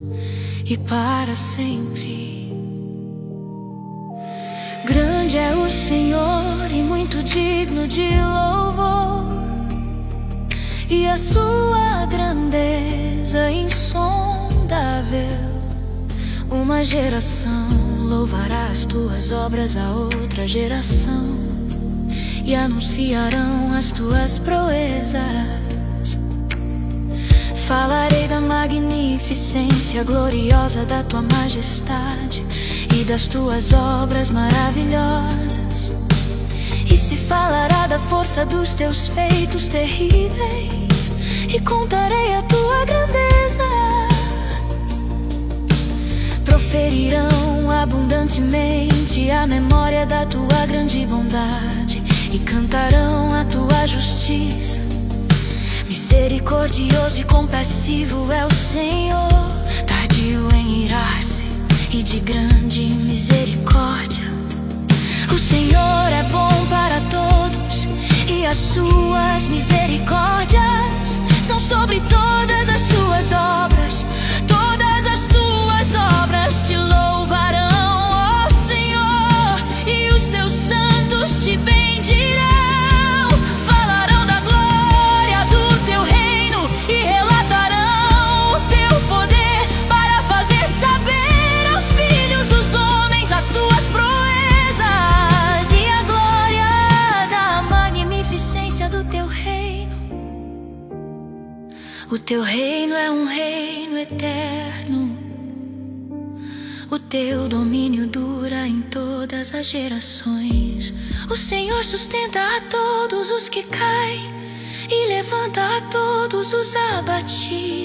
e para sempre. Grande é o Senhor e muito digno de louvor, e a sua grandeza insondável. Uma geração louvará as tuas obras a outra geração, e anunciarão as tuas proezas. Falarei da magnificência gloriosa da tua majestade e das tuas obras maravilhosas. E se falará da força dos teus feitos terríveis, e contarei a tua grandeza. Proferirão abundantemente a memória da tua grande bondade, e cantarão a tua justiça. Misericordioso e compassivo é o Senhor, tardio em irar-se e de grande misericórdia. O Senhor é bom para todos, e as suas misericórdias são sobre todas as suas obras. Todas as tuas obras te louvarão, ó Senhor, e os teus santos te bendirão. Falarão da glória do teu reino e relatarão o teu poder, para fazer saber aos filhos dos homens as tuas proezas e a glória da magnificência do teu reino. O teu reino é um reino eterno, o teu domínio dura em todas as gerações. O Senhor sustenta a todos os que caem e levanta a todos os abatidos.